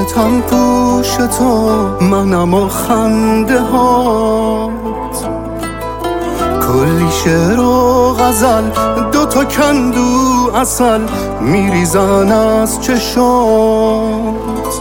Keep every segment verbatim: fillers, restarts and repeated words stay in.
عاشقتم پوش تو، منم و خنده هات، کلی شعر و غزل، دوتا کندو عسل میریزن از چشات.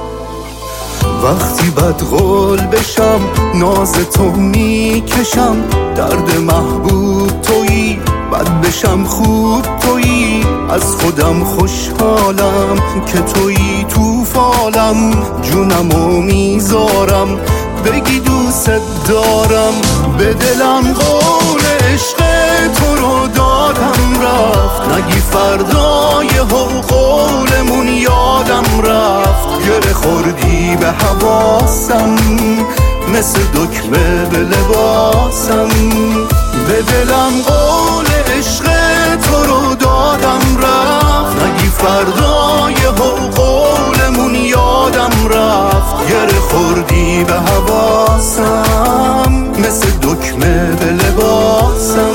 وقتی بدقول بشم ناز تو میکشم، درد محبوب تویی، بد بشم خوب تویی، از خودم خوشحالم که تویی تو فالم، جونمو میذارم بگی دوست دارم. به دلم قول عشق تو رو دادم رفت، نگی فردای هو قولمون یادم رفت، گره خوردی به حواسم مثل دکمه به لباسم. به دلم قول عشق تو رو دادم رفت، نگی فردای هو قولمون یادم رفت، گره خوردی به حواسم مثل دکمه به لباسم.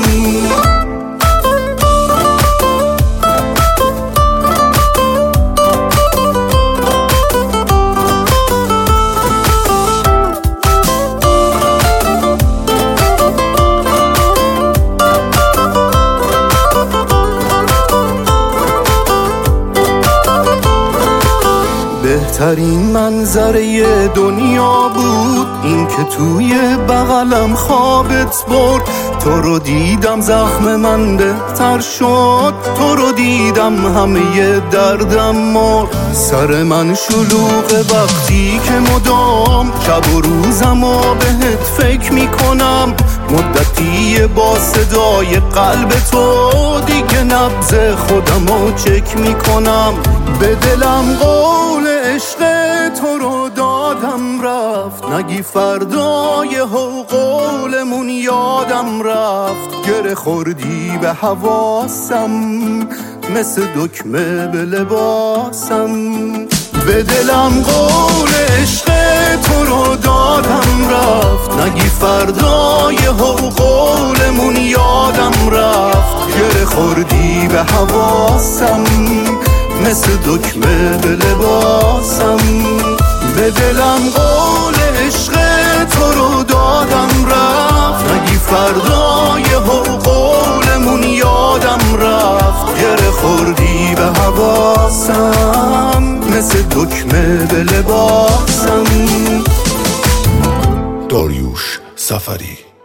بهترین منظره دنیا بود این که توی بغلم خوابت برد. تو رو دیدم زخم من بهتر شد، تو رو دیدم همه دردم مرد. سر من شلوغ وقتی که مدام شب و روزم و بهت فکر میکنم، مدتی با صدای قلب تو دیگه نبض خودمو چک میکنم. به دلم قول عشق تو رو دادم رفت، نگی فردای هو قولمون یادم رفت، گره خوردی به حواسم مثل دکمه به لباسم. به دلم قول عشق تو رو دادم رفت، نگی فردای هو قولمون یادم رفت، گره خوردی به حواسم مثل دکمه به لباسم. به دلم قول عشق تو رو دادم رفت، نگی فردای هو قولمون یادم رفت، گره خوردی به حواسم مثل دکمه به لباسم. داریوش سفری.